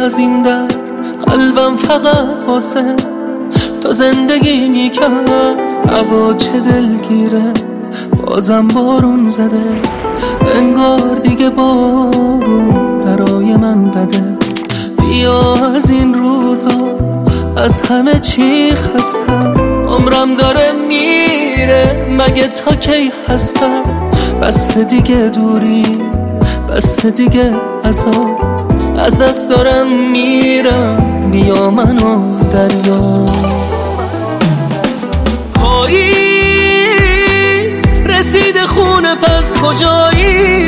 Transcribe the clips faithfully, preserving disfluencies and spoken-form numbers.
از این در قلبم فقط واسه تو زندگی میکرد. هوا چه دلگیره بازم بارون زده، انگار دیگه بارون برای من بده. بیا از این روزا از همه چی خستم، عمرم داره میره مگه تا کی هستم. بس دیگه دوری بس دیگه عذاب، از دست دارم میرم بیا منو دریا. پاییز رسید خونه پس کجایی،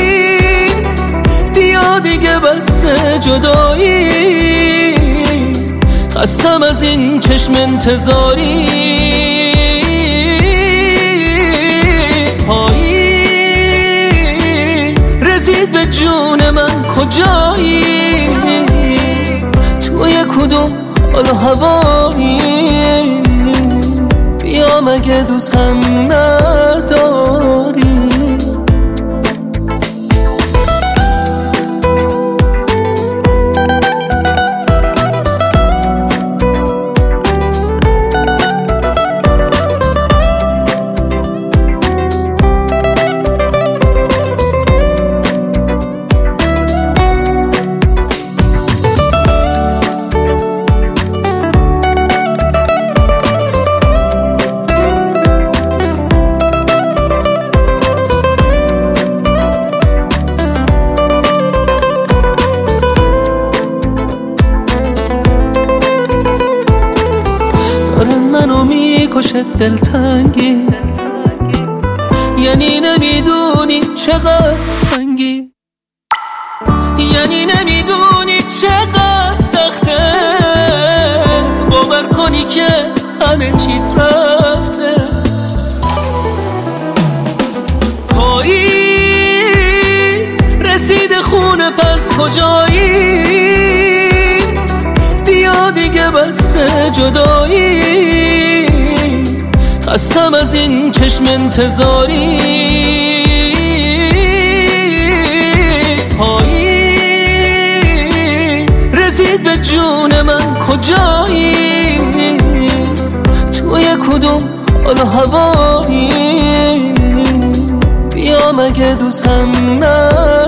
بیا دیگه بس جدایی. خستم از این چشم انتظاری. پاییز رسید به جون من کجایی، توی کدوم حال و هوایی. بیا مگه دوستم نداری. منو میکشه دلتنگی، یعنی نمیدونی چقدر سنگی، یعنی نمیدونی چقدر سخته. باور کنی که همه چیت رفته. پاییز رسید خونه پس کجایی، بیا دیگه بس جدایی. خستم از این چشم انتظاری. پاییز رسید به جون من کجایی، توی کدوم حال و هوایی. بیا مگه دوستم نداری.